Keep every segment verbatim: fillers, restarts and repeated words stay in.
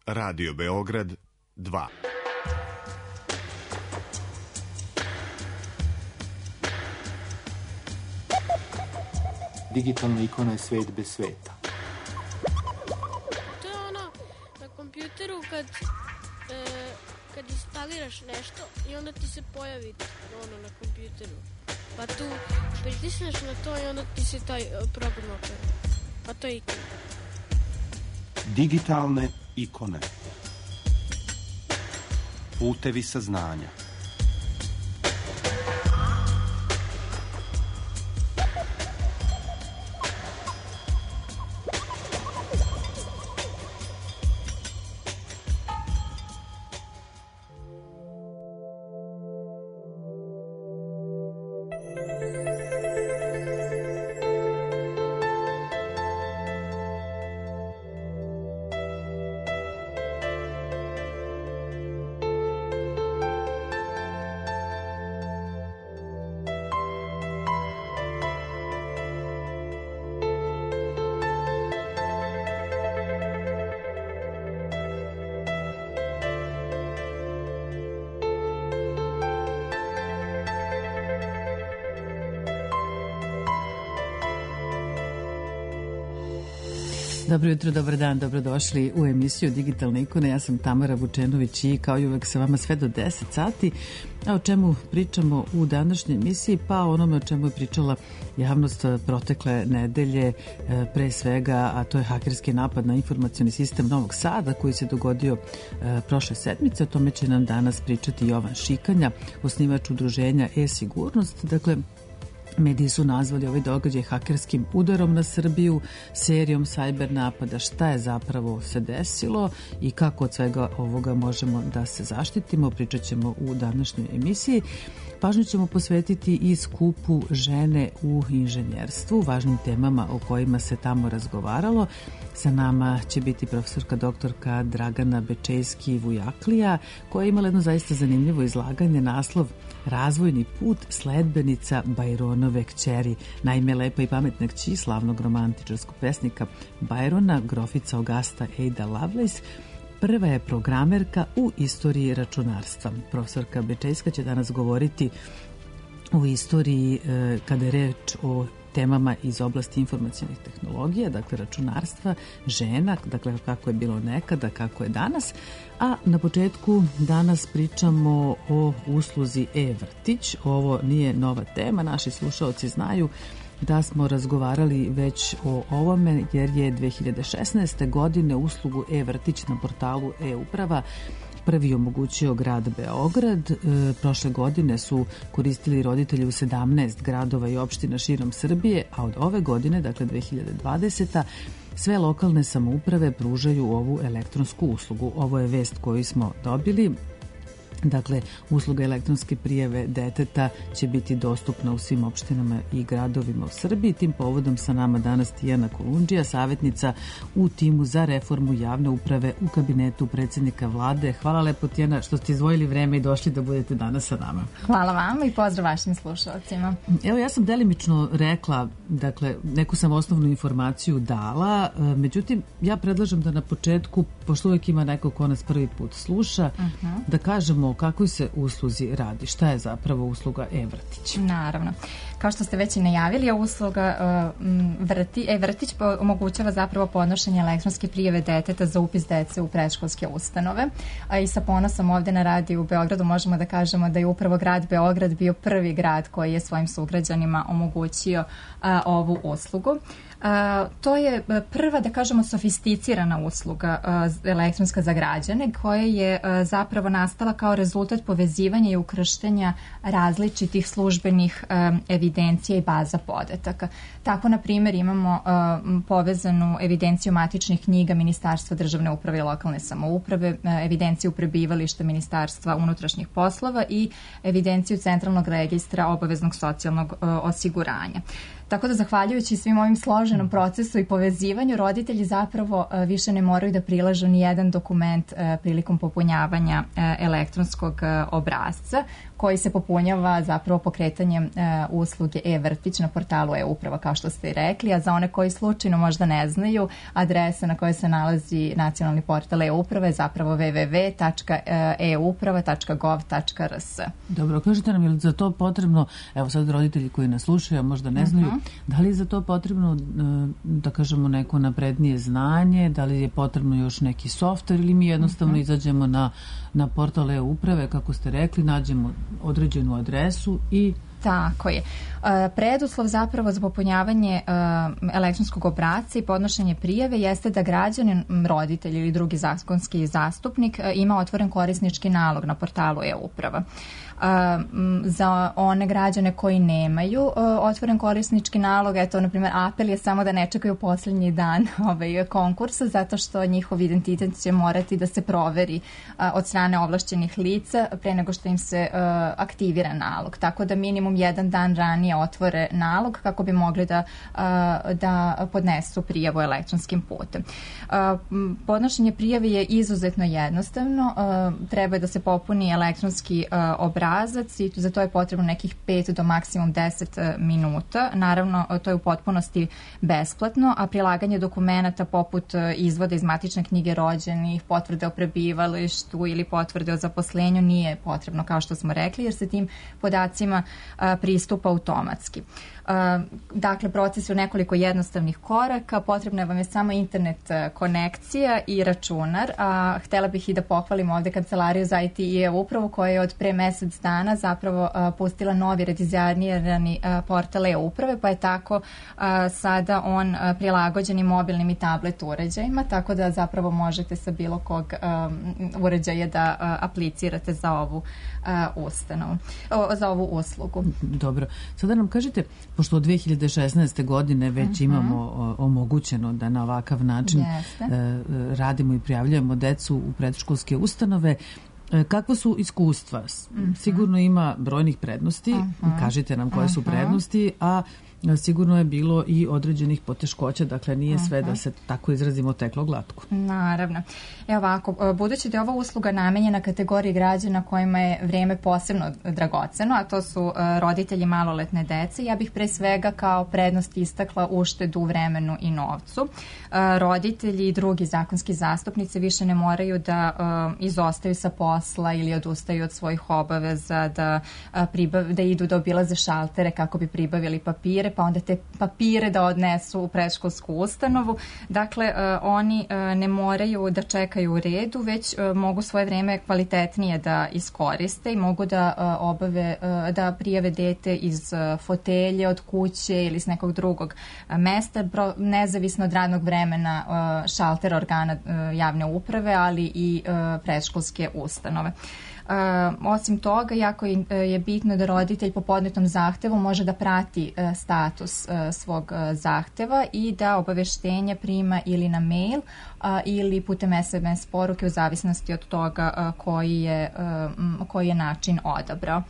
Radio Beograd dva. Digitalna ikona je svet bez sveta. To je ono na kompjuteru kad, e, kad instaliraš nešto i onda ti se pojavi ono na kompjuteru. Pa tu pritisneš na to i onda ti se taj program otvara. Pa to je ikona. Digitalne ikone. Putevi saznanja. Dobro jutro, dobar dan, dobrodošli u emisiju Digitalne ikone. Ja sam Tamara Vučenović i kao i uvek sa vama sve do deset sati. A o čemu pričamo u današnjoj emisiji? Pa onome o čemu je pričala javnost protekle nedelje, pre svega, a to je hakerski napad na informacioni sistem Novog Sada koji se dogodio prošle sedmice. O tome će nam danas pričati Jovan Šikanja, osnivač udruženja e-sigurnost. Dakle, mediji su nazvali ovaj događaj hakerskim udarom na Srbiju, serijom sajber napada. Šta je zapravo se desilo i kako od svega ovoga možemo da se zaštitimo, pričat ćemo u današnjoj emisiji. Pažnju ćemo posvetiti i skupu žene u inženjerstvu, važnim temama o kojima se tamo razgovaralo. Sa nama će biti profesorka doktorka Dragana Bečejski-Vujaklija, koja je imala jedno zaista zanimljivo izlaganje, naslov Razvojni put sledbenica Bajronove kćeri. Naime, lepa i pametna kći slavnog romantičarskog pesnika Bajrona, grofica Augusta Ada Lovelace, prva je programerka u istoriji računarstva. Profesorka Bečejska će danas govoriti o istoriji e, kada je reč o temama iz oblasti informacionih tehnologija, dakle računarstva, žena, dakle kako je bilo nekada, kako je danas. A na početku danas pričamo o usluzi e-vrtić. Ovo nije nova tema, naši slušaoci znaju da smo razgovarali već o ovome, jer je dve hiljade šesnaeste. godine uslugu e-vrtić na portalu e-uprava prvi omogućio grad Beograd. E, prošle godine su koristili roditelji u sedamnaest gradova i opština širom Srbije, a od ove godine, dakle dve hiljade dvadesete. sve lokalne samouprave pružaju ovu elektronsku uslugu. Ovo je vest koju smo dobili. Dakle, usluga elektronske prijave deteta će biti dostupna u svim opštinama i gradovima u Srbiji. Tim povodom sa nama danas Tijana Kolundžija, savjetnica u timu za reformu javne uprave u kabinetu predsjednika vlade. Hvala lepo, Tijana, što ste izdvojili vreme i došli da budete danas sa nama. Hvala vama i pozdrav vašim slušalcima. Evo, ja sam delimično rekla, dakle, neku sam osnovnu informaciju dala, međutim, ja predlažem da na početku, pošto uvijek ima neko ko nas prvi put sluša, uh-huh. da kažemo o kakvoj se usluzi radi. Šta je zapravo usluga e-vrtić? Naravno. Kao što ste već i najavili, usluga uh, vrti, e-vrtić omogućava zapravo podnošenje elektronske prijave deteta za upis dece u predškolske ustanove. A i sa ponosom ovde na radiju u Beogradu možemo da kažemo da je upravo grad Beograd bio prvi grad koji je svojim sugrađanima omogućio uh, ovu uslugu. Uh, to je prva, da kažemo, sofisticirana usluga uh, elektronska za građane, koja je uh, zapravo nastala kao rezultat povezivanja i ukrštanja različitih službenih um, evidencija i baza podataka. Tako, na primjer, imamo uh, povezanu evidenciju matičnih knjiga Ministarstva državne uprave i lokalne samouprave, uh, evidenciju prebivališta Ministarstva unutrašnjih poslova i evidenciju Centralnog registra obaveznog socijalnog uh, osiguranja. Tako da zahvaljujući svim ovim složenom procesu i povezivanju, roditelji zapravo više ne moraju da prilažu ni jedan dokument prilikom popunjavanja elektronskog obrasca koji se popunjava zapravo pokretanjem usluge e-vrtić na portalu e-uprava, kao što ste i rekli, a za one koji slučajno možda ne znaju, adresa na kojoj se nalazi nacionalni portal e-uprave je zapravo w w w tačka e uprava tačka gov tačka r s. Dobro, kažete nam, je li za to potrebno, evo sad roditelji koji nas slušaju, a možda ne znaju, uh-huh. da li je za to potrebno, da kažemo, neko naprednije znanje, da li je potrebno još neki softver ili mi jednostavno uh-huh. izađemo na, na portal e-uprave, kako ste rekli, nađemo određenu adresu i... Tako je. Preduslov zapravo za popunjavanje elektronskog obrasca i podnošenje prijave jeste da građanin, roditelj ili drugi zakonski zastupnik ima otvoren korisnički nalog na portalu e-uprava. Za one građane koji nemaju otvoren korisnički nalog, eto, na primjer, apel je samo da ne čekaju posljednji dan ovaj, konkursa, zato što njihov identitet će morati da se proveri od strane ovlašćenih lica pre nego što im se aktivira nalog. Tako da minimum jedan dan ranije otvore nalog kako bi mogli da, da podnesu prijavu elektronskim putem. Podnošenje prijave je izuzetno jednostavno. Treba da se popuni elektronski obrazac i za to je potrebno nekih pet do maksimum deset minuta. Naravno, to je u potpunosti besplatno, a prilaganje dokumenata poput izvoda iz matične knjige rođenih, potvrde o prebivalištu ili potvrde o zaposlenju nije potrebno, kao što smo rekli, jer se tim podacima pristupa automatski. Dakle, proces je u nekoliko jednostavnih koraka, potrebna vam je samo internet konekcija i računar, a htela bih i da pohvalim ovde Kancelariju za I T i e-upravu koja je od pre mesec dana zapravo pustila novi redizajnirani portal e-uprave, pa je tako sada on prilagođen i mobilnim i tablet uređajima, tako da zapravo možete sa bilo kog uređaja da aplicirate za ovu ustanovu, za ovu uslugu. Dobro. Sada nam kažete, pošto od dve hiljade šesnaeste. godine već uh-huh. imamo omogućeno da na ovakav način uh, radimo i prijavljujemo decu u predškolske ustanove, kakva su iskustva? Uh-huh. Sigurno ima brojnih prednosti, uh-huh. kažite nam koje uh-huh. su prednosti, a sigurno je bilo i određenih poteškoća, dakle nije sve da se tako izrazimo teklo glatko. Naravno. Evo ovako, budući da je ova usluga namenjena kategoriji građana kojima je vrijeme posebno dragoceno, a to su roditelji maloletne dece, ja bih pre svega kao prednost istakla uštedu u vremenu i novcu. Roditelji i drugi zakonski zastupnici više ne moraju da izostaju sa posla ili odustaju od svojih obaveza, da, pribav, da idu da obilaze šaltere kako bi pribavili papire, pa onda te papire da odnesu u predškolsku ustanovu. Dakle, uh, oni uh, ne moraju da čekaju u redu, već uh, mogu svoje vreme kvalitetnije da iskoriste i mogu da uh, obave, uh, da prijave dete iz uh, fotelje, od kuće ili s nekog drugog uh, mesta, bro, nezavisno od radnog vremena uh, šaltera organa uh, javne uprave, ali i uh, predškolske ustanove. Uh, osim toga, jako je, je bitno da roditelj po podnetom zahtevu može da prati uh, status uh, svog uh, zahteva i da obaveštenje prima ili na mail uh, ili putem es em es poruke u zavisnosti od toga uh, koji, je, uh, koji je način odabrao.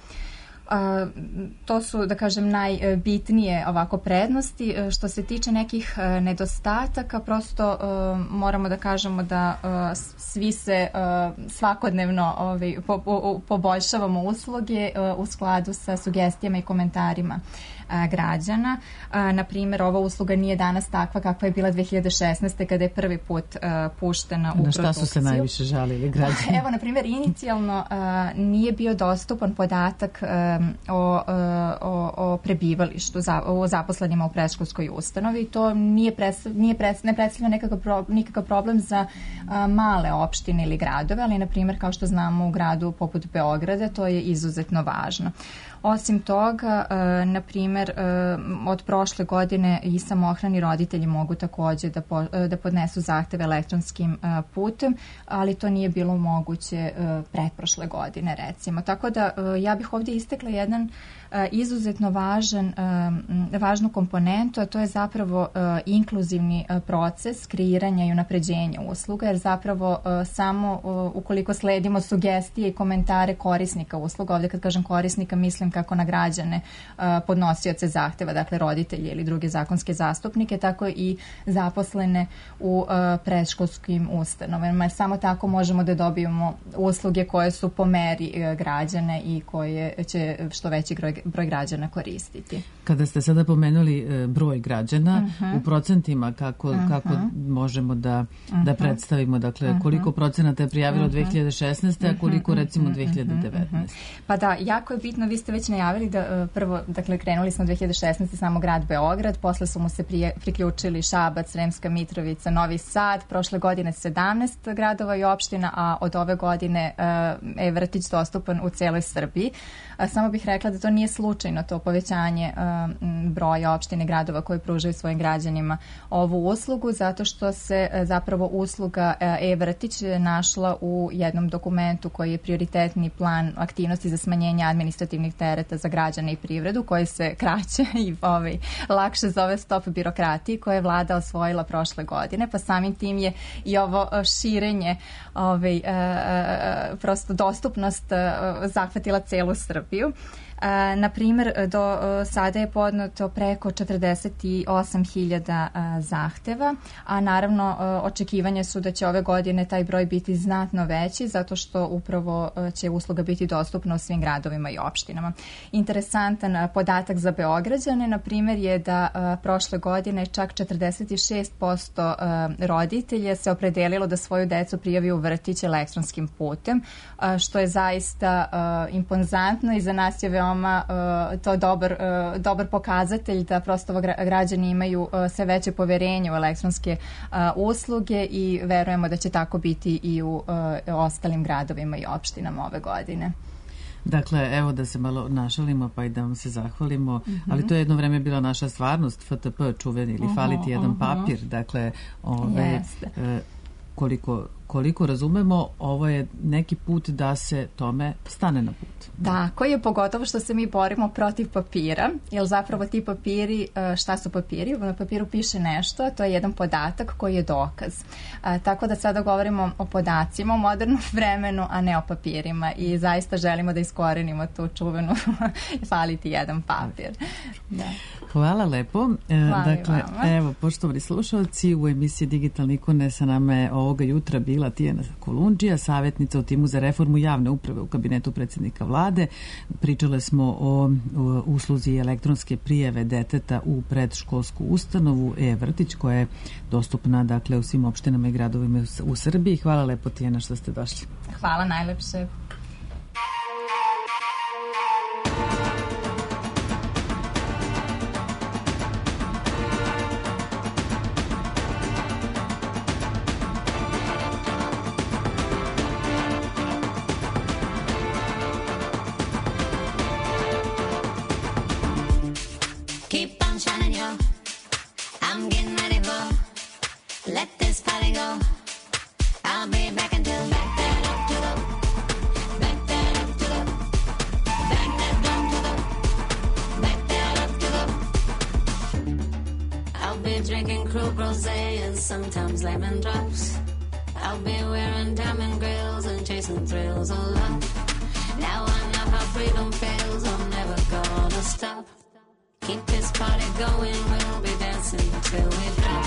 Uh, to su, da kažem, najbitnije ovako prednosti. Uh, što se tiče nekih uh, nedostataka, prosto uh, moramo da kažemo da uh, svi se uh, svakodnevno ovaj, po, po, poboljšavamo usluge uh, u skladu sa sugestijama i komentarima uh, građana. Uh, na primjer, ova usluga nije danas takva kakva je bila dve hiljade šesnaeste. kada je prvi put uh, puštena u produkciju. Na šta su se najviše žalili građani? Evo, na primjer, inicijalno uh, nije bio dostupan podatak uh, O, o, o prebivalištu, za, o zaposlenima u predškolskoj ustanovi. To nije pres, nije pres, ne predstavlja nekakav, pro, nikakav problem za a, male opštine ili gradove, ali na primjer, kao što znamo, u gradu poput Beograda to je izuzetno važno. Osim toga, e, na primjer, e, od prošle godine i samohrani roditelji mogu također da, po, da podnesu zahteve elektronskim e, putem, ali to nije bilo moguće e, pretprošle godine, recimo. Tako da e, ja bih ovdje istekla jedan e, izuzetno važan, e, važnu komponentu, a to je zapravo e, inkluzivni e, proces kreiranja i unapređenja usluga, jer zapravo e, samo e, ukoliko sledimo sugestije i komentare korisnika usluga, ovdje kad kažem korisnika mislim kako na građane, podnosioce zahteva, dakle roditelje ili druge zakonske zastupnike, tako i zaposlene u predškolskim ustanovama. Samo tako možemo da dobijemo usluge koje su po meri građana i koje će što veći broj građana koristiti. Kada ste sada pomenuli broj građana, uh-huh. u procentima kako, uh-huh. kako možemo da, uh-huh. da predstavimo, dakle uh-huh. koliko procenata je prijavilo uh-huh. dve hiljade šesnaeste. a koliko recimo dve hiljade devetnaeste. Pa da, jako je bitno, vi ste već najavili da prvo, dakle krenuli smo dve hiljade šesnaeste. samo grad Beograd, posle su mu se prije, priključili Šabac, Sremska Mitrovica, Novi Sad, prošle godine sedamnaest gradova i opština, a od ove godine je vrtić dostupan u celoj Srbiji. Samo bih rekla da to nije slučajno, to povećanje broja opštine i gradova koji pružaju svojim građanima ovu uslugu, zato što se zapravo usluga e-vrtić našla u jednom dokumentu koji je prioritetni plan aktivnosti za smanjenje administrativnih tereta za građane i privredu, koji se kraće i ovaj, lakše zove Stop birokratiji, koje je vlada osvojila prošle godine, pa samim tim je i ovo širenje, ovaj, prosto dostupnost zahvatila celu Srbiju. Na primjer, do sada je podneto preko četrdeset osam hiljada zahteva, a naravno očekivanja su da će ove godine taj broj biti znatno veći, zato što upravo će usluga biti dostupna u svim gradovima i opštinama. Interesantan podatak za Beograđane, na primjer, je da prošle godine čak četrdeset šest posto roditelja se opredelilo da svoju decu prijavi u vrtić elektronskim putem, što je zaista impozantno i za nas je veoma to dobar, dobar pokazatelj da prosto građani imaju sve veće poverenje u elektronske usluge i verujemo da će tako biti i u ostalim gradovima i opštinama ove godine. Dakle, evo da se malo našalimo pa i da vam se zahvalimo, mm-hmm. ali to je jedno vreme bila naša stvarnost, F T P čuveni ili uh-huh, faliti jedan uh-huh. papir, dakle ove, e, koliko koliko razumemo, ovo je neki put da se tome stane na put. Da, koji je pogotovo što se mi borimo protiv papira, jer zapravo ti papiri, šta su papiri? Na papiru piše nešto, to je jedan podatak koji je dokaz. A, tako da sada govorimo o podacima u modernom vremenu, a ne o papirima i zaista želimo da iskorenimo tu čuvenu faliti jedan papir. Da. Hvala lepo. Hvala dakle, evo, poštovani slušalci, u emisiji Digitalne ikone sa nama je ovoga jutra bila Tijana Kolundžija, savjetnica u timu za reformu javne uprave u kabinetu predsjednika vlade. Pričale smo o, o usluzi elektronske prijave deteta u predškolsku ustanovu e-vrtić koja je dostupna dakle u svim opštinama i gradovima u Srbiji. Hvala lepo, Tijana, što ste došli. Hvala najlepše. Sometimes lemon drops. I'll be wearing diamond grills and chasing thrills a lot. Now I know how freedom feels. I'm never gonna stop. Keep this party going. We'll be dancing till we drop.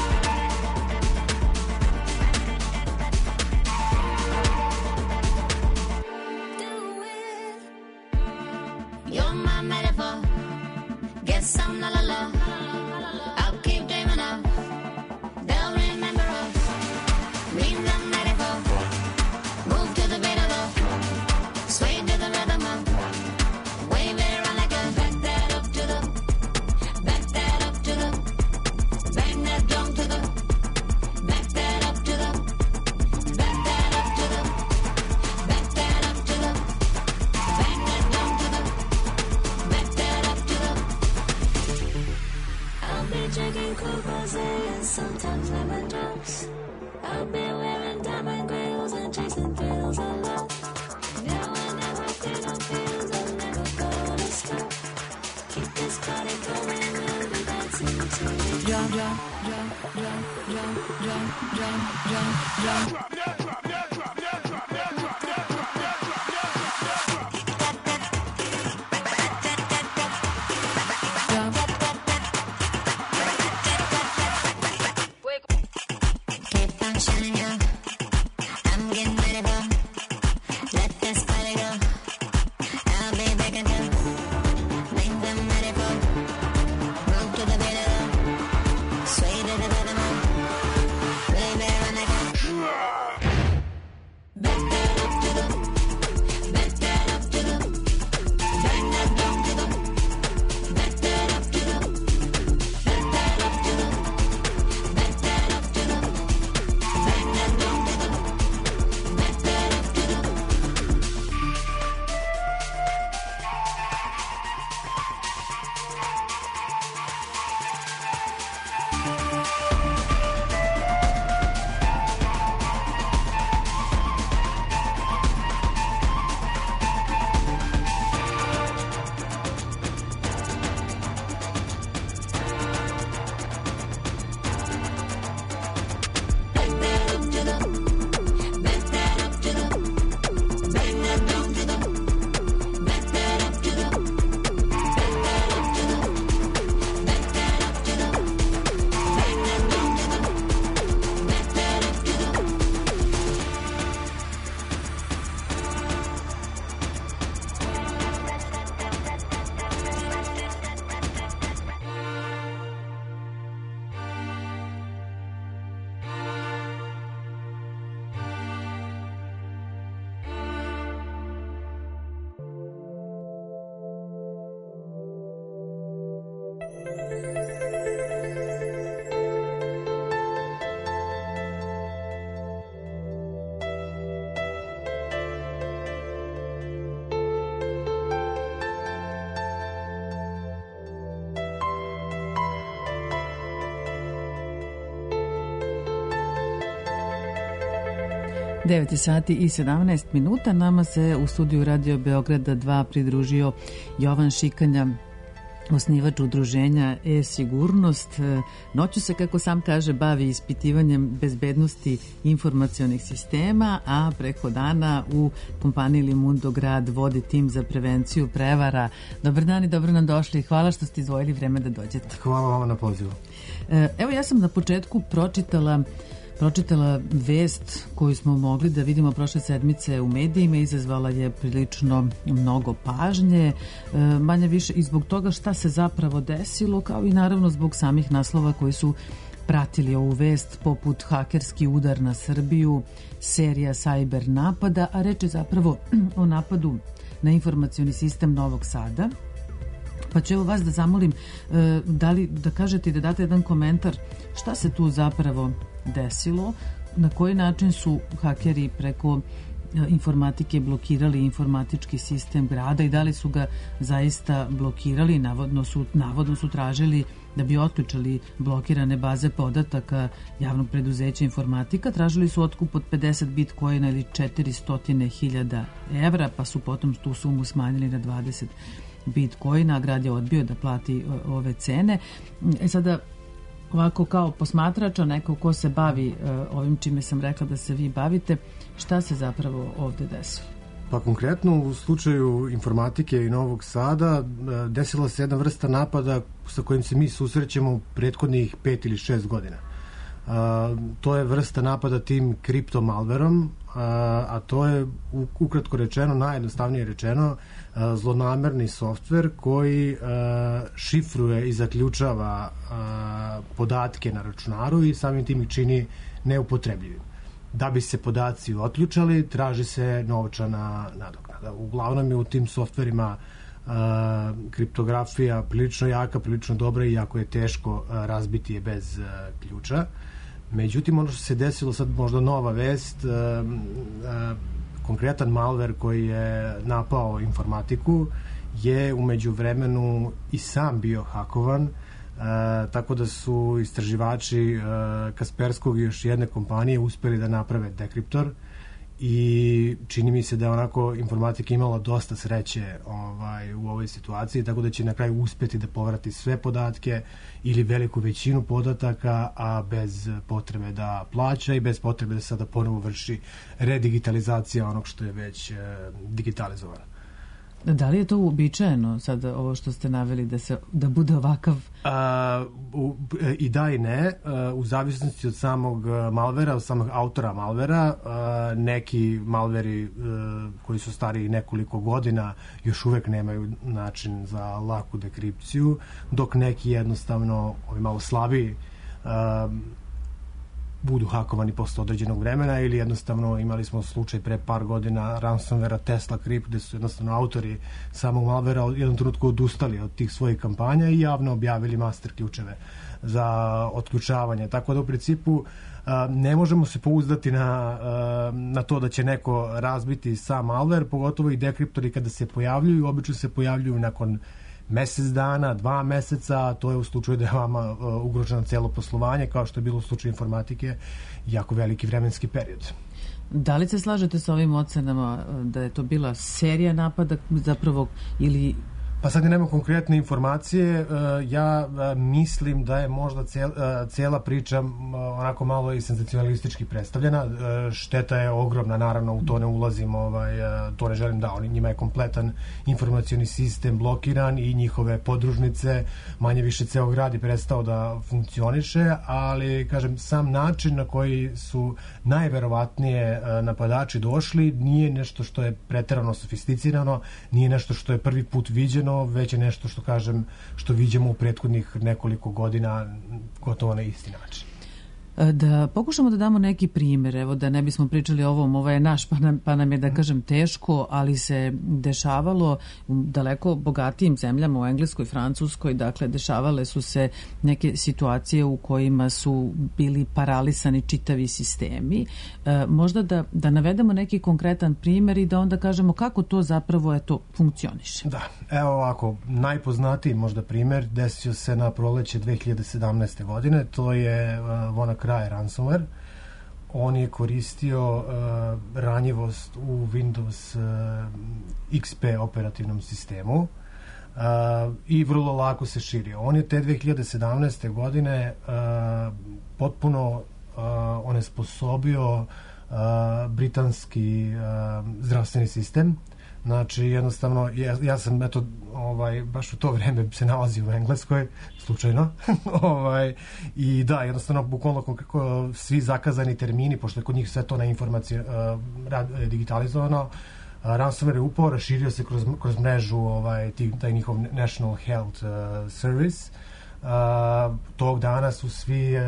Do it. You're my metaphor. Guess I'm la la la. I'll keep dreaming of. Sometimes lemon drops. I'll be wearing diamond grills and chasing thrills alone. Now I never freedom feels. I'm never gonna stop. Keep this party going. We'll be dancing till we drop, drop, drop, drop, drop, drop, drop, drop, drop. Drop, drop, drop, drop, drop, drop, drop, drop, drop, drop, drop, drop, drop. devet sati i sedamnaest minuta. Nama se u studiju Radio Beograda dva pridružio Jovan Šikanja, osnivač udruženja E-sigurnost. Noću se, kako sam kaže, bavi ispitivanjem bezbednosti informacionih sistema, a preko dana u kompaniji Limundo Grad vodi tim za prevenciju prevara. Dobar dan i dobro nam došli. Hvala što ste izdvojili vreme da dođete. Hvala vama na pozivu. Evo, ja sam na početku pročitala pročitala vest koju smo mogli da vidimo prošle sedmice u medijima, izazvala je prilično mnogo pažnje, manje više i zbog toga šta se zapravo desilo, kao i naravno zbog samih naslova koji su pratili ovu vest, poput hakerski udar na Srbiju, serija sajber napada, a reč je zapravo o napadu na informacioni sistem Novog Sada. Pa ću evo vas da zamolim da li da kažete i da date jedan komentar šta se tu zapravo desilo, na koji način su hakeri preko informatike blokirali informatički sistem grada i da li su ga zaista blokirali. Navodno su, navodno su tražili da bi otključali blokirane baze podataka javnog preduzeća informatika. Tražili su otkup od pedeset bitcoina ili četiristo hiljada evra, pa su potom tu sumu smanjili na dvadeset bitcoina, a grad je odbio da plati ove cene. E sada, ovako kao posmatrača, neko ko se bavi uh, ovim čime sam rekla da se vi bavite, šta se zapravo ovde desilo? Pa konkretno u slučaju informatike i Novog Sada desila se jedna vrsta napada sa kojim se mi susrećemo prethodnih pet ili šest godina. Uh, to je vrsta napada tim kriptomalverom, uh, a to je ukratko rečeno, najjednostavnije rečeno, uh, zlonamerni softver koji uh, šifruje i zaključava uh, podatke na računaru i samim tim ih čini neupotrebljivim. Da bi se podaci otključali, traži se novčana nadoknada. Uglavnom je u tim softverima uh, kriptografija prilično jaka, prilično dobra i jako je teško uh, razbiti je bez uh, ključa. Međutim, ono što se desilo sad, možda nova vest, uh, uh, konkretan malver koji je napao informatiku je umeđu vremenu i sam bio hakovan, uh, tako da su istraživači uh, Kasperskog i još jedne kompanije uspeli da naprave dekriptor i čini mi se da je onako informatika imala dosta sreće ovaj, u ovoj situaciji, tako da će na kraju uspeti da povrati sve podatke ili veliku većinu podataka, a bez potrebe da plaća i bez potrebe da sada ponovo vrši redigitalizacija onog što je već e, digitalizovano. Da li je to uobičajeno sada ovo što ste naveli da se da bude ovakav? A, u, I da i ne, a, u zavisnosti od samog malvera, od samog autora malvera. A, neki malveri a, koji su stariji nekoliko godina još uvek nemaju način za laku dekripciju, dok neki jednostavno, ovi malo slabiji, a, budu hakovani posle određenog vremena ili jednostavno imali smo slučaj pre par godina ransomwarea Tesla Crypt gde su jednostavno autori samog malvera u jednom trenutku odustali od tih svojih kampanja i javno objavili master ključeve za otključavanje. Tako da u principu ne možemo se pouzdati na, na to da će neko razbiti sam malver, pogotovo i dekriptori kada se pojavljuju, obično se pojavljuju nakon mesec dana, dva meseca, to je u slučaju da je vama uh, ugroženo celo poslovanje, kao što je bilo u slučaju informatike, jako veliki vremenski period. Da li se slažete sa ovim ocenama da je to bila serija napada zapravo ili... Pa sad nema konkretne informacije, ja mislim da je možda cijela priča onako malo i senzacionalistički predstavljena. Šteta je ogromna, naravno u to ne ulazim, ovaj, to ne želim da, oni, njima je kompletan informacioni sistem blokiran i njihove podružnice, manje više ceo grad je prestao da funkcioniše, ali kažem, sam način na koji su najverovatnije napadači došli nije nešto što je preterano sofisticirano, nije nešto što je prvi put viđeno, već je nešto što kažem što viđemo u prethodnih nekoliko godina gotovo na isti način. Da pokušamo da damo neki primjer, evo da ne bismo pričali o ovom, ovo je naš, pa nam, pa nam je da kažem teško, ali se dešavalo u daleko bogatijim zemljama, u Engleskoj, Francuskoj, dakle dešavale su se neke situacije u kojima su bili paralisani čitavi sistemi. E, možda da, da navedemo neki konkretan primjer i da onda kažemo kako to zapravo eto, funkcioniše. Da, evo ovako, najpoznatiji možda primjer desio se na proleće dve hiljade sedamnaeste godine, to je uh, Vona Kraje ransomware, on je koristio uh, ranjivost u Windows uh, X P operativnom sistemu uh, i vrlo lako se širio. On je te dve hiljade sedamnaeste. godine uh, potpuno uh, onesposobio uh, britanski uh, zdravstveni sistem. Znači, jednostavno, ja, ja sam, eto, ovaj, baš u to vreme se nalazio u Engleskoj, slučajno, ovaj, i da, jednostavno, bukvalno kako svi zakazani termini, pošto je kod njih sve to na informaciji uh, rad, digitalizovano, uh, ransomware je upao, raširio se kroz, kroz mrežu, ovaj, ti, taj njihov National Health uh, Service. Uh, tog dana su svi, uh,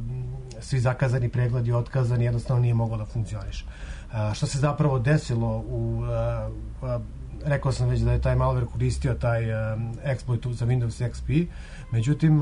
svi zakazani pregledi otkazani, jednostavno nije moglo da funkcioniše. Uh, što se zapravo desilo u uh, uh, rekao sam već da je taj malware koristio taj um, exploit za Windows X P, međutim uh,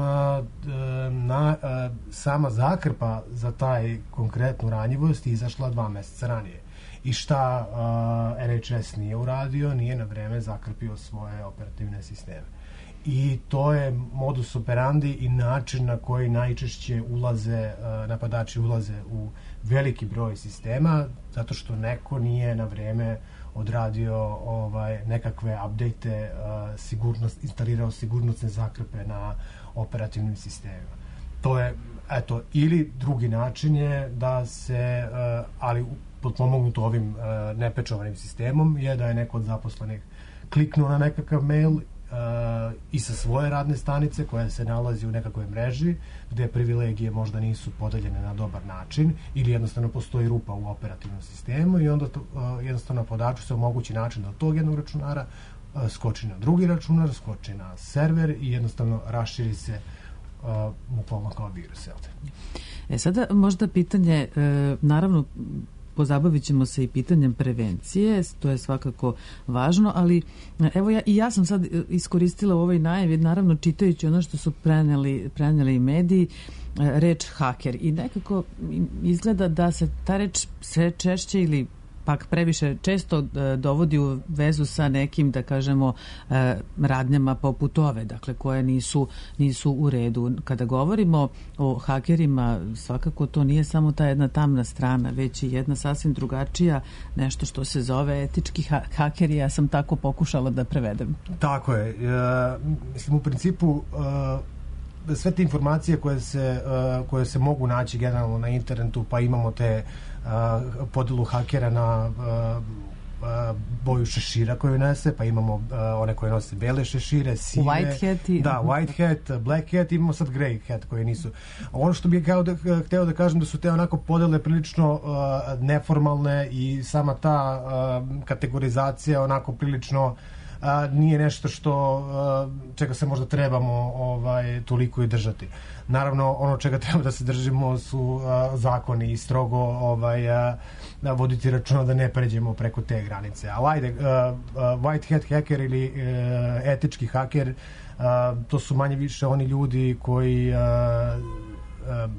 na, uh, sama zakrpa za taj konkretnu ranjivost je izašla dva meseca ranije. I šta uh, N H S nije uradio, nije na vreme zakrpio svoje operativne sisteme. I to je modus operandi i način na koji najčešće ulaze, uh, napadači ulaze u veliki broj sistema, zato što neko nije na vreme odradio ovaj, nekakve update, uh, sigurnost, instalirao sigurnosne zakrpe na operativnim sistemima. To je, eto, ili drugi način je da se, uh, ali potpomognuto ovim uh, nepečovanim sistemom, je da je neko od zaposlenih kliknuo na nekakav mail uh, i sa svoje radne stanice koja se nalazi u nekakvoj mreži gde privilegije možda nisu podeljene na dobar način ili jednostavno postoji rupa u operativnom sistemu i onda to, uh, jednostavno napadaču se omogući način da od tog jednog računara uh, skoči na drugi računar, skoči na server i jednostavno raširi se uh, bukvalno kao virus. E sada možda pitanje, e, naravno pozabavit ćemo se i pitanjem prevencije, to je svakako važno, ali evo ja, i ja sam sad iskoristila u ovoj najavi, naravno čitajući ono što su preneli, preneli i mediji, reč haker i nekako izgleda da se ta reč sve češće ili pak previše često dovodi u vezu sa nekim, da kažemo, radnjama poput ove, dakle, koje nisu, nisu u redu. Kada govorimo o hakerima, svakako to nije samo ta jedna tamna strana, već i jedna sasvim drugačija, nešto što se zove etički ha- hakeri, ja sam tako pokušala da prevedem. Tako je. E, mislim, u principu e, sve te informacije koje se, e, koje se mogu naći generalno na internetu, pa imamo te Uh, podelu hakera na uh, uh, boju šešira koju nese, pa imamo uh, one koje nose bele šešire, sive, white hat i... da, white hat, black hat, imamo sad grey hat koje nisu. Ono što bih kao da, hteo da kažem da su te onako podele prilično uh, neformalne i sama ta uh, kategorizacija onako prilično a, nije nešto što a, čega se možda trebamo ovaj toliko i držati. Naravno, ono čega treba da se držimo su a, zakoni i strogo ovaj a, da voditi računa da ne pređemo preko te granice. A ajde, a, a, white hat hacker ili a, etički haker, a, to su manje više oni ljudi koji a, a,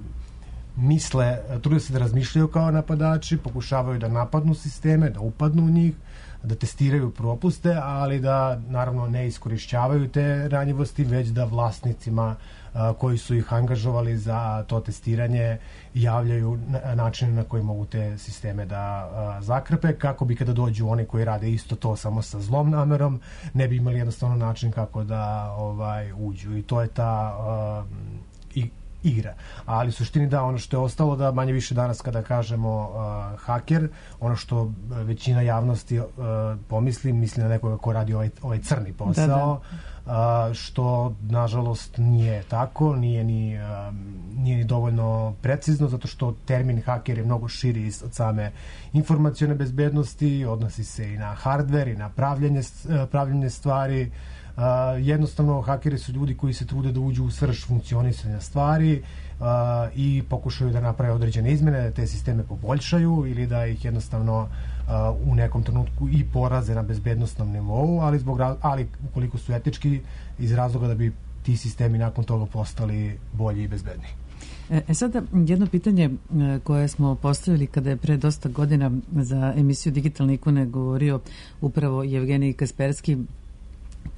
misle, trude se da razmišljaju kao napadači, pokušavaju da napadnu sisteme, da upadnu u njih, da testiraju propuste, ali da naravno ne iskorišćavaju te ranjivosti, već da vlasnicima a, koji su ih angažovali za to testiranje javljaju na, načine na koji mogu te sisteme da a, zakrpe, kako bi kada dođu oni koji rade isto to samo sa zlom namerom, ne bi imali jednostavno način kako da ovaj uđu. I to je ta a, i igra. Ali u suštini da, ono što je ostalo da manje više danas kada kažemo uh, haker, ono što većina javnosti uh, pomisli, misli na nekoga ko radi ovaj, ovaj crni posao, da, da. Uh, što nažalost nije tako, nije ni, uh, nije ni dovoljno precizno, zato što termin haker je mnogo širi od same informacione bezbednosti, odnosi se i na hardware i na pravljenje, uh, pravljenje stvari. Uh, jednostavno hakeri su ljudi koji se trude da uđu u srž funkcionisanja stvari uh, i pokušaju da naprave određene izmene, da te sisteme poboljšaju ili da ih jednostavno uh, u nekom trenutku i poraze na bezbednostnom nivou, ali, zbog, ali ukoliko su etički, iz razloga da bi ti sistemi nakon toga postali bolji i bezbedniji. E sada, jedno pitanje koje smo postavili kada je pre dosta godina za emisiju Digitalne ikone govorio upravo Evgenij Kasperski,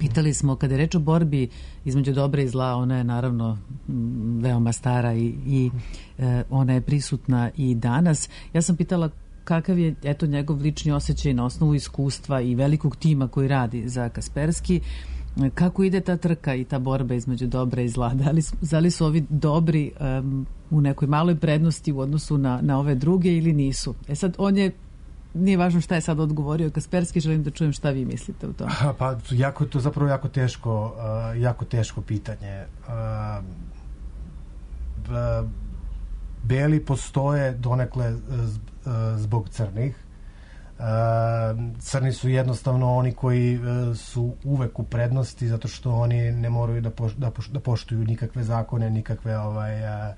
Pitali smo, kada je reč o borbi između dobra i zla, ona je naravno m, veoma stara i, i e, ona je prisutna i danas. Ja sam pitala kakav je eto njegov lični osjećaj na osnovu iskustva i velikog tima koji radi za Kasperski. Kako ide ta trka i ta borba između dobra i zla? Da li, da li su ovi dobri um, u nekoj maloj prednosti u odnosu na, na ove druge ili nisu? E sad, on je, nije važno šta je sad odgovorio Kasperski, želim da čujem šta vi mislite o tome. Pa, jako, to je zapravo jako teško, uh, jako teško pitanje. Uh, uh, beli postoje donekle zbog crnih. Crni su jednostavno oni koji su uvek u prednosti zato što oni ne moraju da, poš, da, poš, da poštuju nikakve zakone, nikakve ovaj, a,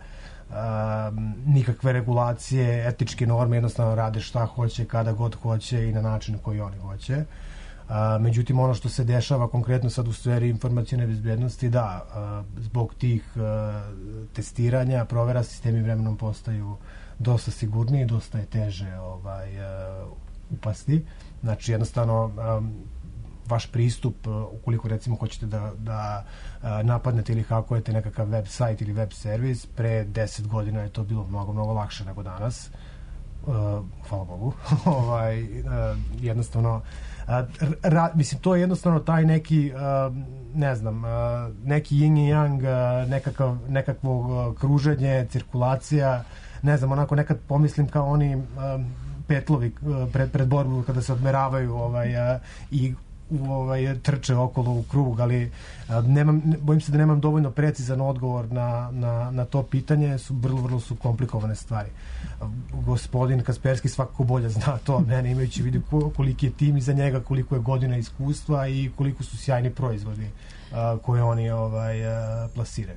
a, nikakve regulacije, etičke norme, jednostavno rade šta hoće, kada god hoće i na način koji oni hoće. A, međutim, ono što se dešava konkretno sad u sferi informacijone bezbednosti, da, a, zbog tih a, testiranja, provera, sistemi vremenom postaju dosta sigurniji, dosta je teže ovaj, uh, upasti. Znači, jednostavno, um, vaš pristup, uh, ukoliko recimo hoćete da, da uh, napadnete ili hakujete nekakav web sajt ili web servis, pre deset godina je to bilo mnogo, mnogo lakše nego danas. Uh, hvala Bogu. ovaj, uh, jednostavno, uh, ra, mislim, to je jednostavno taj neki, uh, ne znam, uh, neki yin i yang, uh, nekakav, nekakvo uh, kruženje, cirkulacija, ne znam, onako nekad pomislim kao oni um, petlovi uh, pred, pred borbu kada se odmeravaju ovaj, uh, i ovaj, trče okolo u krug, ali uh, nemam, ne, bojim se da nemam dovoljno precizan odgovor na, na, na to pitanje, su vrlo, vrlo su komplikovane stvari. Uh, gospodin Kasperski svakako bolje zna to od mene, imajući vidu koliki je tim iza njega, koliko je godina iskustva i koliko su sjajni proizvodi uh, koje oni ovaj, uh, plasiraju.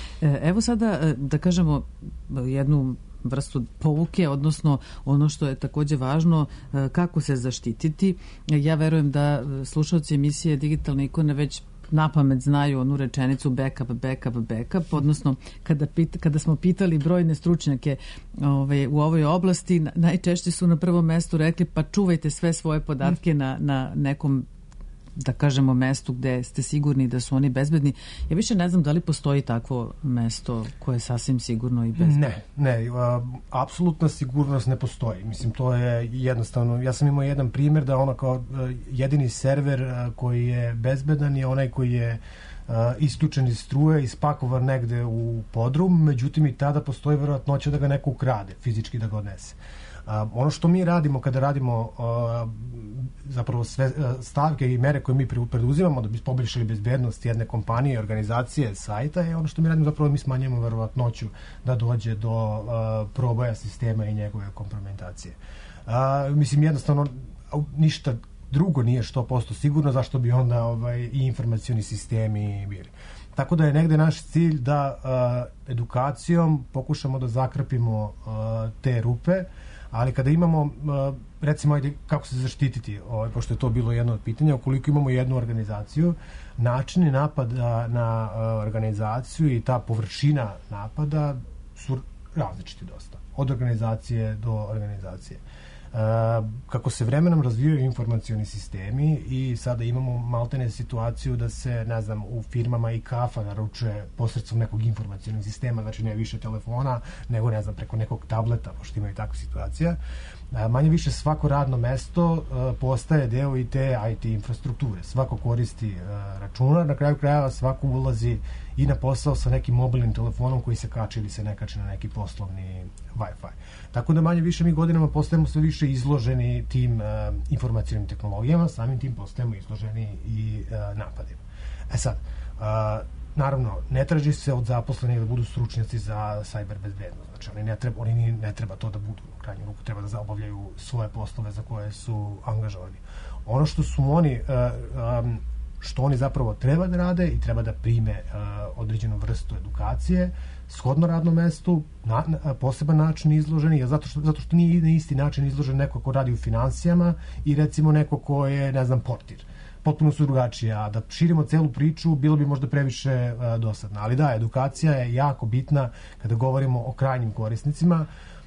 Evo sada da kažemo jednu vrstu pouke, odnosno ono što je takođe važno, kako se zaštititi. Ja verujem da slušalci emisije Digitalne ikone već napamet znaju onu rečenicu backup, backup, backup, odnosno kada, pita, kada smo pitali brojne stručnjake ovaj, u ovoj oblasti, najčešće su na prvom mestu rekli pa čuvajte sve svoje podatke na, na nekom, da kažemo, mestu gde ste sigurni da su oni bezbedni. Ja više ne znam da li postoji takvo mesto koje je sasvim sigurno i bezbedno. Ne, ne, a, apsolutna sigurnost ne postoji. Mislim, to je jednostavno, ja sam imao jedan primjer da ono kao a, jedini server a, koji je bezbedan je onaj koji je a, isključen iz struje i spakovan negde u podrum, međutim i tada postoji verovatnoća da ga neko ukrade, fizički da ga odnese. Uh, ono što mi radimo kada radimo uh, zapravo sve uh, stavke i mere koje mi preduzimamo da bi poboljšali bezbednost jedne kompanije, organizacije, sajta, je ono što mi radimo zapravo mi smanjujemo verovatnoću da dođe do uh, proboja sistema i njegove kompromitacije. Uh, mislim, jednostavno ništa drugo nije sto posto sigurno, zašto bi onda ovaj, i informacioni sistemi bili. Tako da je negde naš cilj da uh, edukacijom pokušamo da zakrpimo uh, te rupe, ali kada imamo, recimo, ajde, kako se zaštititi, ovaj, pošto je to bilo jedno od pitanja, ukoliko imamo jednu organizaciju, načini napada na organizaciju i ta površina napada su različiti dosta, od organizacije do organizacije. Uh, kako se vremenom razvijaju informacioni sistemi i sada imamo maltene situaciju da se, ne znam, u firmama i kafa naručuje posredstvom nekog informacionog sistema, znači ne više telefona, nego, ne znam, preko nekog tableta, pošto imaju takva situacija. Uh, manje više svako radno mesto uh, postaje deo i te I T infrastrukture. Svako koristi uh, računar, na kraju krajeva svako ulazi i na posao sa nekim mobilnim telefonom koji se kači ili se ne kači na neki poslovni Wi-Fi. Tako da manje više mi godinama postajemo sve više izloženi tim uh, informacijnim tehnologijama, samim tim postajemo izloženi i uh, napadima. E sad, uh, naravno, ne traži se od zaposlenih da budu stručnjaci za cyber bezbednost. Znači, oni ne treba, oni ne treba to da budu. U krajnju ruku treba da obavljaju svoje poslove za koje su angažovani. Ono što su oni, uh, um, što oni zapravo treba da rade i treba da prime uh, određenu vrstu edukacije, shodno radnom mestu, na, na, poseban način izloženi, zato što, zato što nije na isti način izložen neko ko radi u finansijama i recimo neko ko je, ne znam, portir. Potpuno su drugačije, a da širimo celu priču bilo bi možda previše uh, dosadno. Ali da, edukacija je jako bitna kada govorimo o krajnjim korisnicima.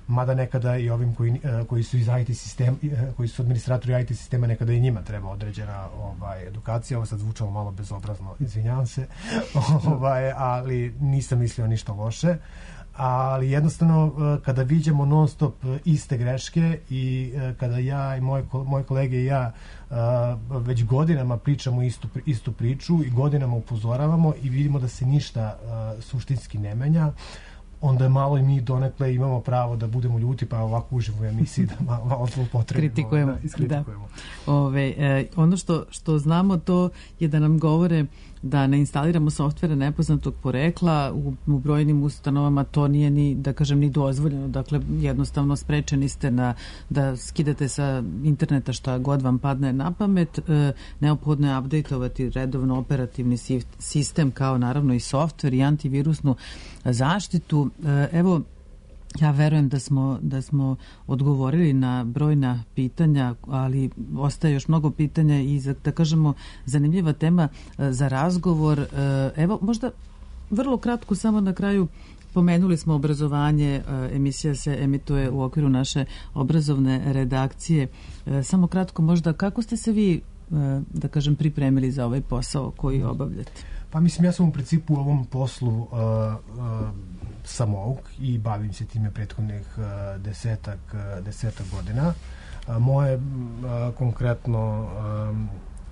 mada nekada i ovim koji, uh, koji su iz I T sistema, uh, koji su administratori I T sistema, nekada i njima treba određena ovaj, edukacija. Ovo sad zvučalo malo bezobrazno, izvinjavam se, ovaj, ali nisam mislio ništa loše. Ali jednostavno kada viđamo non stop iste greške i kada ja i moje, moje kolege i ja već godinama pričamo istu, istu priču i godinama upozoravamo i vidimo da se ništa suštinski ne menja, onda malo i mi donekle imamo pravo da budemo ljuti, pa ovako uživo u emisiji da malo, malo zloupotrebimo. Kritikujemo. Da, iskritikujemo. Da. Ove, e, ono što, što znamo to je da nam govore da ne instaliramo softvere nepoznatog porekla. U, u brojnim ustanovama to nije ni, da kažem, ni dozvoljeno. Dakle, jednostavno sprečeni ste na, da skidate sa interneta šta god vam padne na pamet. E, neophodno je updateovati redovno operativni sistem, kao naravno i softver i antivirusnu zaštitu. E, evo, ja verujem da smo, da smo odgovorili na brojna pitanja, ali ostaje još mnogo pitanja i, za, da kažemo, zanimljiva tema za razgovor. Evo, možda vrlo kratko, samo na kraju, pomenuli smo obrazovanje, emisija se emituje u okviru naše obrazovne redakcije. Samo kratko, možda, kako ste se vi, da kažem, pripremili za ovaj posao koji obavljate? Pa mislim, ja sam u principu u ovom poslu uh, uh, samouk i bavim se time prethodnih uh, desetak, uh, desetak godina. Uh, moje uh, konkretno um,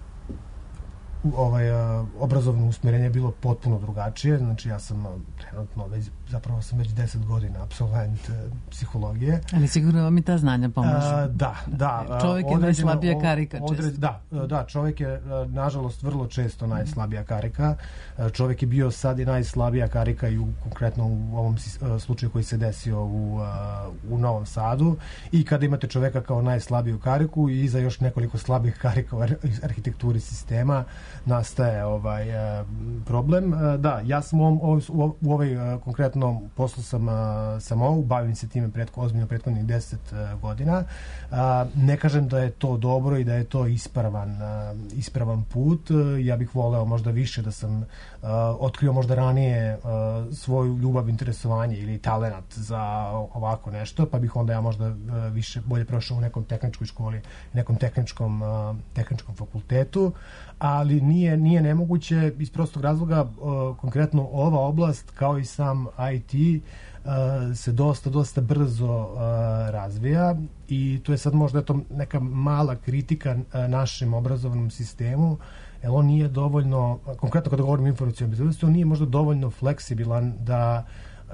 ovaj, uh, obrazovno usmjerenje je bilo potpuno drugačije. Znači ja sam uh, trenutno već, zapravo sam već deset godina apsolvent uh, psihologije. Ali sigurno vam i ta znanja pomažu. Uh, da, da. Čovjek je najslabija karika često. Određ, da, da, čovjek je nažalost vrlo često najslabija karika. Čovjek je bio sad i najslabija karika i u, konkretno u ovom slučaju koji se desio u, u Novom Sadu. I kada imate čovjeka kao najslabiju kariku i iza još nekoliko slabih karika u arhitekturi sistema, nastaje ovaj problem. Da, ja sam u, ovom, u ovoj konkretnom poslu sam samo, bavim se time pretko, ozbiljno prethodnih deset godina. Ne kažem da je to dobro i da je to ispravan, ispravan put. Ja bih voleo možda više da sam otkrio možda ranije svoju ljubav, interesovanje ili talenat za ovako nešto, pa bih onda ja možda više bolje prošao u nekom tehničkoj školi, nekom tehničkom, tehničkom fakultetu, ali nije, nije nemoguće iz prostog razloga. Konkretno ova oblast kao i sam I T se dosta, dosta brzo razvija i to je sad možda eto neka mala kritika našem obrazovnom sistemu, jer on nije dovoljno, konkretno kada govorim o informacionoj bezbednosti, on nije možda dovoljno fleksibilan da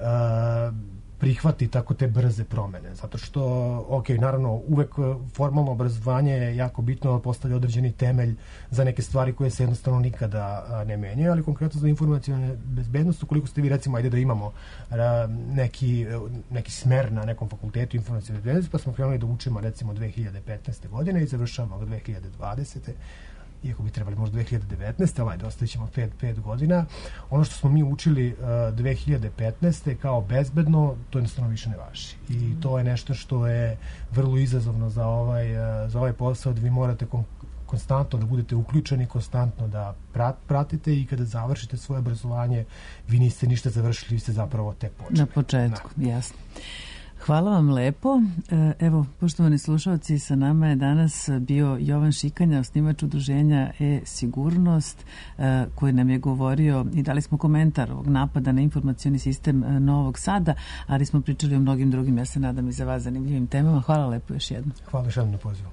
prihvati tako te brze promene. Zato što, ok, naravno, uvek formalno obrazovanje je jako bitno, da postavlja određeni temelj za neke stvari koje se jednostavno nikada ne menjaju, ali konkretno za informacione bezbednost, ukoliko ste vi, recimo, ajde da imamo neki, neki smer na nekom fakultetu informacione bezbednosti, pa smo krenuli da učimo, recimo, dve hiljade petnaeste. godine i završavamo dve hiljade dvadesete. Iako bi trebali možda dve hiljade devetnaeste. ovaj, ostavit ćemo pet godina. Ono što smo mi učili uh, dve hiljade petnaeste. kao bezbedno, to jednostavno više ne važi. I mm. to je nešto što je vrlo izazovno za ovaj, uh, za ovaj posao, da vi morate kon- konstantno da budete uključeni, konstantno da prat, pratite i kada završite svoje obrazovanje, vi niste ništa završili, vi ste zapravo tek počeli. Na početku, da. Jasno. Hvala vam lepo. Evo, poštovani slušalci, sa nama je danas bio Jovan Šikanja, osnivač udruženja E-sigurnost, koji nam je govorio i dali smo komentar ovog napada na informacioni sistem Novog Sada, ali smo pričali o mnogim drugim, ja se nadam, i za vas zanimljivim temama. Hvala lepo još jednom. Hvala još jednom na pozivu.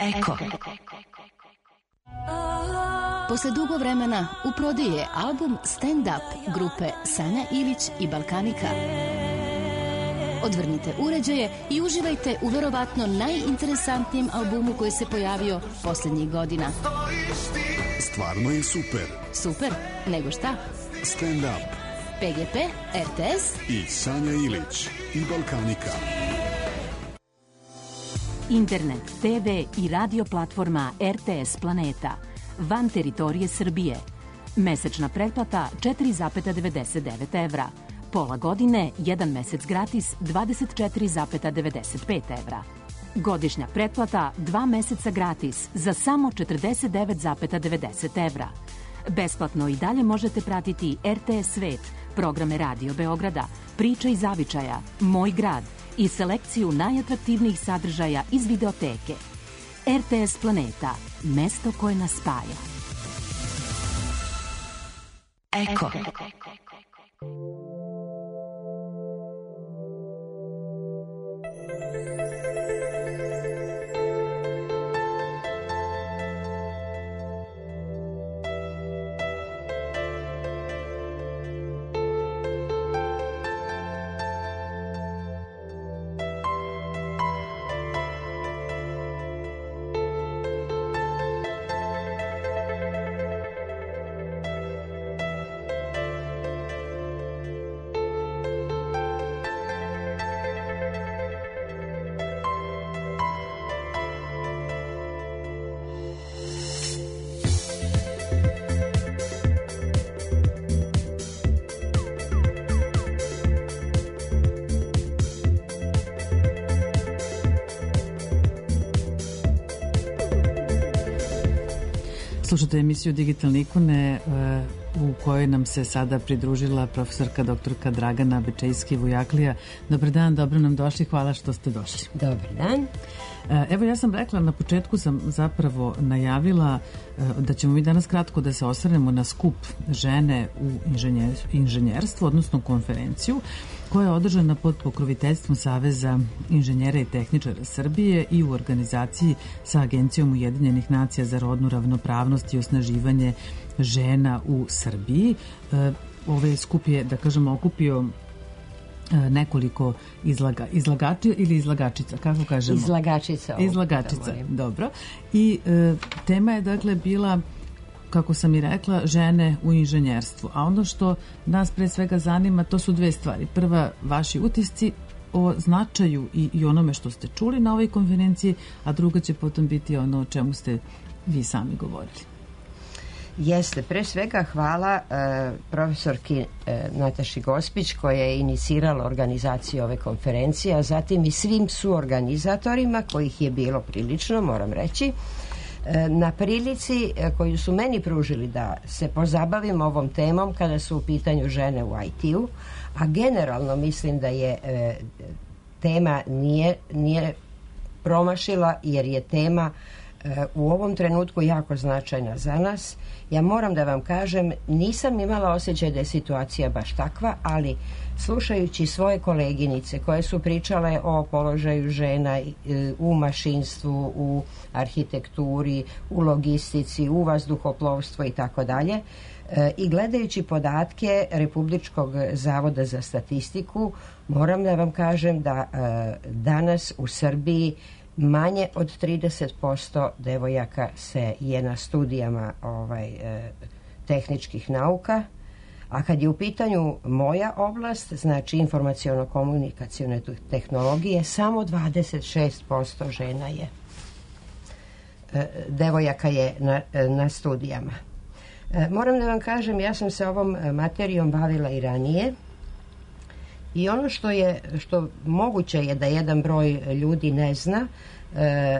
Eko. Posle dugo vremena u prodaju je album Stand Up grupe Sanja Ilić i Balkanika. Odvrnite uređaje i uživajte u verovatno najinteresantnijem albumu koji se pojavio posljednjih godina. Stvarno je super. Super? Nego šta? Stand Up. P G P, R T S i Sanja Ilić i Balkanika. Internet, te ve i radio platforma R T S Planeta. Van teritorije Srbije. Mesečna pretplata četiri zarez devedeset devet evra. Pola godine, jedan mesec gratis, dvadeset četiri zarez devedeset pet evra. Godišnja pretplata, dva meseca gratis, za samo četrdeset devet zarez devedeset evra. Besplatno i dalje možete pratiti R T S Svet, programe Radio Beograda, Priča iz zavičaja, Moj grad i selekciju najatraktivnijih sadržaja iz videoteke. R T S Planeta, mesto koje nas spaja. Eko. Slušate emisiju Digitalne ikone u kojoj nam se sada pridružila profesorka doktorka Dragana Bečejski-Vujaklija. Dobar dan, dobro nam došli, hvala što ste došli. Dobar dan. Evo, ja sam rekla, na početku sam zapravo najavila da ćemo mi danas kratko da se osvrnemo na skup žene u inženjer, inženjerstvu, odnosno konferenciju koja je održana pod pokroviteljstvom Saveza inženjera i tehničara Srbije i u organizaciji sa Agencijom Ujedinjenih nacija za rodnu ravnopravnost i osnaživanje žena u Srbiji. Ovaj skup je, da kažemo, okupio nekoliko izlaga, izlagača ili izlagačica, kako kažemo? Izlagačica. Izlagačica, dobro. I e, tema je, dakle, bila, kako sam i rekla, žene u inženjerstvu. A ono što nas pre svega zanima, to su dve stvari. Prva, vaši utisci o značaju i, i onome što ste čuli na ovoj konferenciji, a druga će potom biti ono o čemu ste vi sami govorili. Jeste, pre svega hvala e, profesorki e, Nataši Gospić koja je inicirala organizaciju ove konferencije, a zatim i svim suorganizatorima, kojih je bilo prilično, moram reći, e, na prilici e, koju su meni pružili da se pozabavim ovom temom kada su u pitanju žene u I T-u, a generalno mislim da je e, tema nije, nije promašila, jer je tema u ovom trenutku jako značajna za nas. Ja moram da vam kažem, nisam imala osjećaj da je situacija baš takva, ali slušajući svoje koleginice koje su pričale o položaju žena u mašinstvu, u arhitekturi, u logistici, u vazduhoplovstvu i tako dalje, i gledajući podatke Republičkog zavoda za statistiku, moram da vam kažem da danas u Srbiji manje od trideset posto devojaka se je na studijama ovaj, e, tehničkih nauka, a kad je u pitanju moja oblast, znači informaciono-komunikacione tehnologije, samo dvadeset šest posto žena je, e, devojaka je na, na studijama. E, moram da vam kažem, ja sam se ovom materijom bavila i ranije, i ono što je, što moguće je da jedan broj ljudi ne zna, e,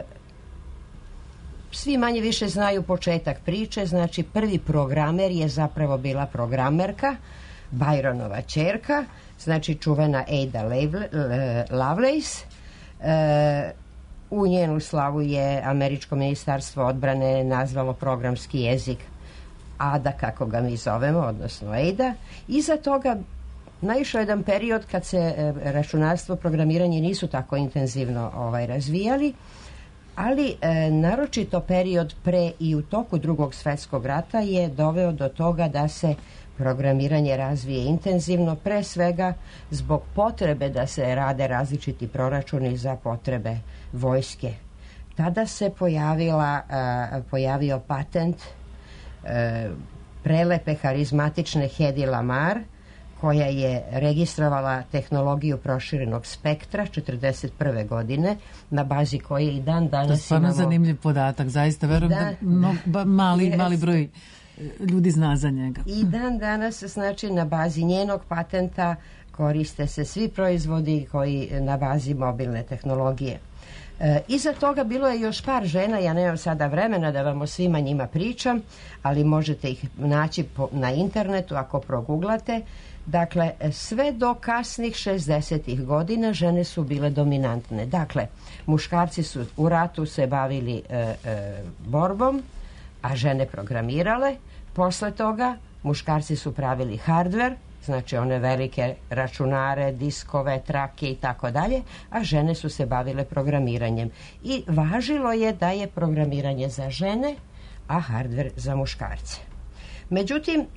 svi manje više znaju početak priče, znači prvi programer je zapravo bila programerka, Byronova ćerka, znači čuvena Ada Lovelace. E, u njenu slavu je Američko ministarstvo odbrane nazvalo programski jezik Ada, kako ga mi zovemo, odnosno Ada. Iza toga naišao jedan period kad se računarstvo, programiranje nisu tako intenzivno ovaj, razvijali, ali e, naročito period pre i u toku drugog svjetskog rata je doveo do toga da se programiranje razvije intenzivno, pre svega zbog potrebe da se rade različiti proračuni za potrebe vojske. Tada se pojavila, e, pojavio patent e, prelepe harizmatične Hedy Lamarr, koja je registrovala tehnologiju proširenog spektra četrdeset prve godine, na bazi koje i dan danas imamo... To je stvarno imamo... zanimljiv podatak, zaista verujem da, da no, ba, mali, yes. mali broj ljudi zna za njega. I dan danas, znači, na bazi njenog patenta koriste se svi proizvodi koji na bazi mobilne tehnologije. E, iza toga bilo je još par žena, ja nemam sada vremena da vam o svima njima pričam, ali možete ih naći po, na internetu ako proguglate. Dakle, sve do kasnih šezdesetih godina žene su bile dominantne. Dakle, muškarci su u ratu se bavili e, e, borbom, a žene programirale. Posle toga muškarci su pravili hardware, znači one velike računare, diskove, trake i tako dalje, a žene su se bavile programiranjem. I važilo je da je programiranje za žene, a hardware za muškarce. Međutim,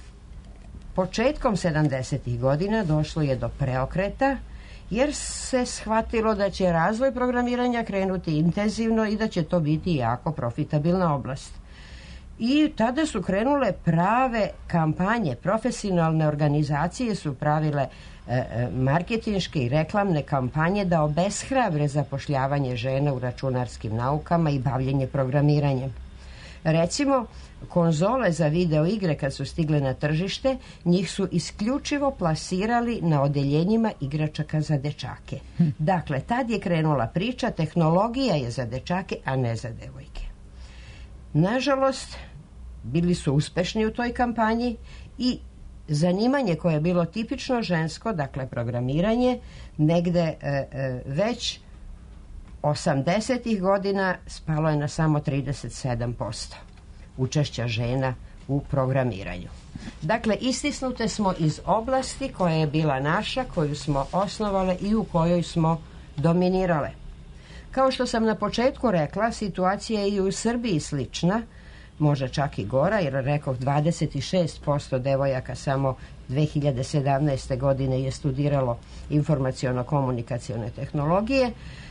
početkom sedamdesetih godina došlo je do preokreta, jer se shvatilo da će razvoj programiranja krenuti intenzivno i da će to biti jako profitabilna oblast. I tada su krenule prave kampanje, profesionalne organizacije su pravile e, marketinške i reklamne kampanje da obeshrabre zapošljavanje žena u računarskim naukama i bavljenje programiranjem. Recimo, konzole za video igre kad su stigle na tržište, njih su isključivo plasirali na odeljenjima igračaka za dečake. Dakle, tad je krenula priča, tehnologija je za dečake, a ne za devojke. Nažalost, bili su uspešni u toj kampanji i zanimanje koje je bilo tipično žensko, dakle programiranje, negde e, e, već osamdesetih godina spalo je na samo trideset sedam posto učešća žena u programiranju. Dakle, istisnute smo iz oblasti koja je bila naša, koju smo osnovale i u kojoj smo dominirale. Kao što sam na početku rekla, situacija je i u Srbiji slična, možda čak i gora, jer rekoh dvadeset šest posto devojaka samo dve hiljade sedamnaeste. godine je studiralo informaciono-komunikacione tehnologije.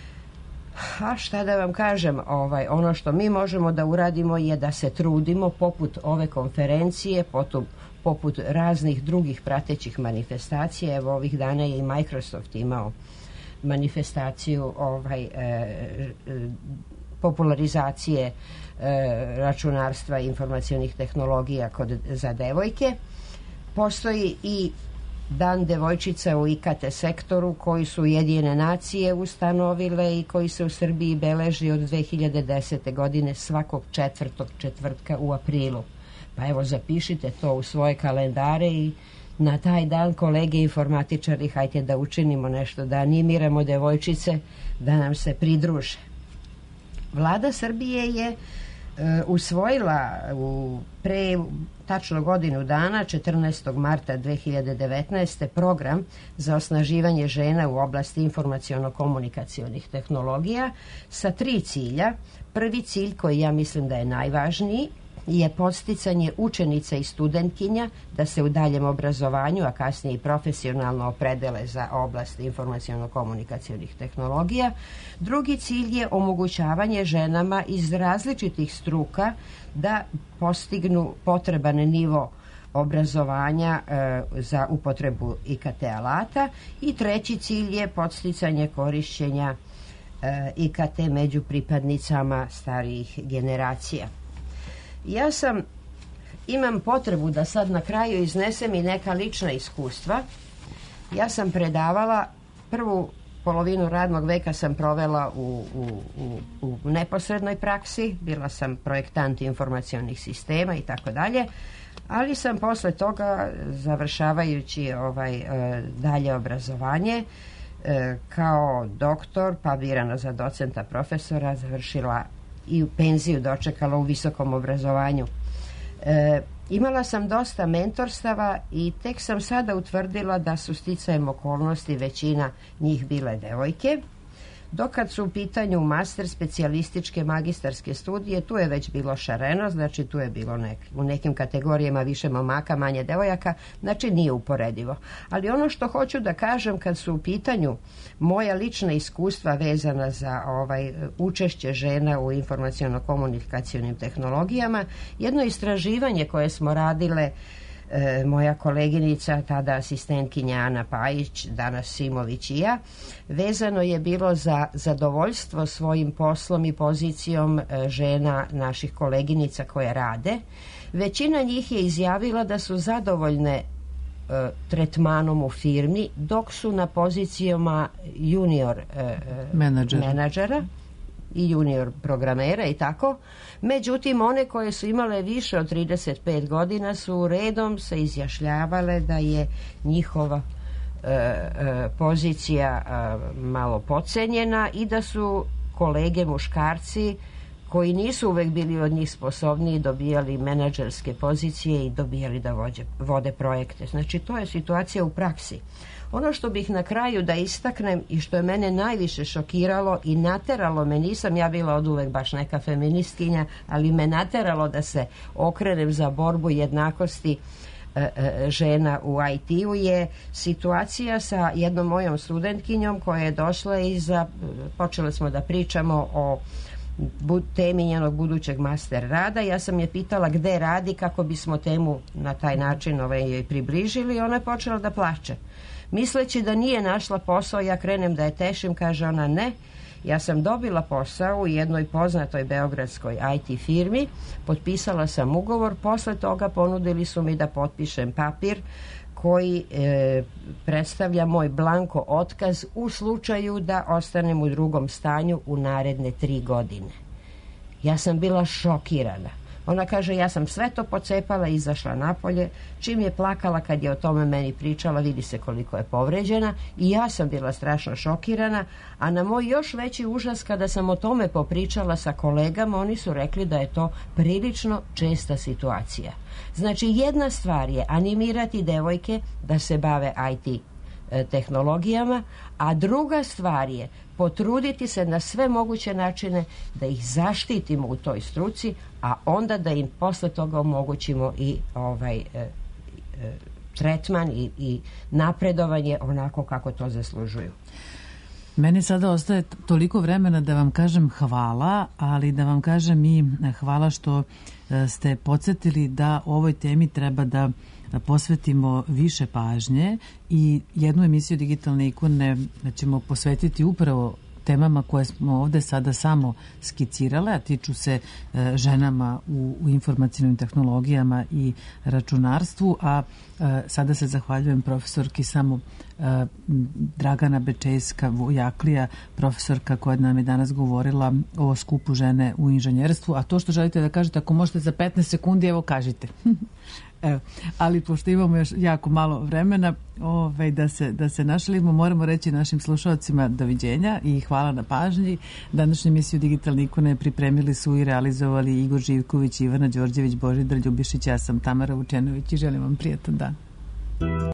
A šta da vam kažem, ovaj, ono što mi možemo da uradimo je da se trudimo poput ove konferencije, poput, poput raznih drugih pratećih manifestacija. Evo, ovih dana je i Microsoft imao manifestaciju ovaj, e, e, popularizacije e, računarstva i informacionih tehnologija kod, za devojke. Postoji i Dan devojčica u I K T sektoru koji su Ujedinjene nacije ustanovile i koji se u Srbiji beleži od dve hiljade desete. godine svakog četvrtog četvrtka u aprilu. Pa evo, zapišite to u svoje kalendare i na taj dan, kolege informatičari, hajte da učinimo nešto, da animiramo devojčice da nam se pridruže. Vlada Srbije je e, usvojila u pre tačno godinu dana, četrnaestog marta dve hiljade devetnaeste. program za osnaživanje žena u oblasti informaciono-komunikacionih tehnologija sa tri cilja. Prvi cilj, koji ja mislim da je najvažniji, je podsticanje učenica i studentkinja da se u daljem obrazovanju, a kasnije i profesionalno opredele za oblast informaciono-komunikacionih tehnologija. Drugi cilj je omogućavanje ženama iz različitih struka da postignu potreban nivo obrazovanja e, za upotrebu I K T alata. I treći cilj je podsticanje korišćenja e, I K T među pripadnicama starijih generacija. Ja sam, imam potrebu da sad na kraju iznesem i neka lična iskustva. Ja sam predavala, prvu polovinu radnog veka sam provela u, u, u, u neposrednoj praksi, bila sam projektant informacionih sistema i tako dalje, ali sam posle toga, završavajući ovaj, e, dalje obrazovanje, e, kao doktor, pa birana za docenta profesora, završila i u penziju dočekala u visokom obrazovanju. E, imala sam dosta mentorstava i tek sam sada utvrdila da su sticajem okolnosti većina njih bile devojke. Dok kad su u pitanju master, specijalističke, magistarske studije, tu je već bilo šareno, znači tu je bilo nek, u nekim kategorijama više momaka, manje devojaka, znači nije uporedivo. Ali ono što hoću da kažem kad su u pitanju moja lična iskustva vezana za ovaj učešće žena u informaciono-komunikacionim tehnologijama, jedno istraživanje koje smo radile, e, moja koleginica, tada asistentkinja Ana Pajić, danas Simović i ja, vezano je bilo za zadovoljstvo svojim poslom i pozicijom e, žena naših koleginica koje rade. Većina njih je izjavila da su zadovoljne e, tretmanom u firmi, dok su na pozicijama junior e, menadžera. menadžera i junior programera i tako. Međutim, one koje su imale više od trideset pet godina su redom se izjašnjavale da je njihova e, e, pozicija e, malo podcenjena i da su kolege muškarci koji nisu uvek bili od njih sposobniji dobijali menadžerske pozicije i dobijali da vođe, vode projekte. Znači, to je situacija u praksi. Ono što bih na kraju da istaknem i što je mene najviše šokiralo i nateralo me, nisam ja bila oduvek baš neka feministkinja, ali me nateralo da se okrenem za borbu jednakosti e, e, žena u I T-u, je situacija sa jednom mojom studentkinjom koja je došla i za, počeli smo da pričamo o temi njenog budućeg master rada. Ja sam je pitala gde radi kako bismo temu na taj način ovaj, joj približili i ona je počela da plače. Misleći da nije našla posao, ja krenem da je tešim, kaže ona ne. Ja sam dobila posao u jednoj poznatoj beogradskoj I T firmi, potpisala sam ugovor, posle toga ponudili su mi da potpišem papir koji e, predstavlja moj blanko otkaz u slučaju da ostanem u drugom stanju u naredne tri godine. Ja sam bila šokirana. Ona kaže, ja sam sve to pocepala i izašla napolje. Čim je plakala kad je o tome meni pričala, vidi se koliko je povređena, i ja sam bila strašno šokirana, a na moj još veći užas kada sam o tome popričala sa kolegama, oni su rekli da je to prilično česta situacija. Znači, jedna stvar je animirati devojke da se bave I T tehnologijama, a druga stvar je potruditi se na sve moguće načine da ih zaštitimo u toj struci, a onda da im posle toga omogućimo i ovaj e, e, tretman i, i napredovanje onako kako to zaslužuju. Meni sada ostaje toliko vremena da vam kažem hvala, ali da vam kažem i hvala što ste podsjetili da ovoj temi treba da posvetimo više pažnje, i jednu emisiju Digitalne ikone ćemo posvetiti upravo temama koje smo ovde sada samo skicirale, a tiču se e, ženama u, u informacionim tehnologijama i računarstvu, a e, sada se zahvaljujem profesorki samo e, Dragana Bečejska-Vojaklija, profesorka koja nam je danas govorila o skupu žene u inženjerstvu, a to što želite da kažete, ako možete za petnaest sekundi, evo kažite. Evo, ali pošto imamo još jako malo vremena ovaj, da, se, da se našalimo, moramo reći našim slušalcima doviđenja i hvala na pažnji. Današnju emisiju Digitalne ikone pripremili su i realizovali Igor Živković, Ivana Đorđević, Božidar Ljubišić, ja sam Tamara Vučenović i želim vam prijatan dan.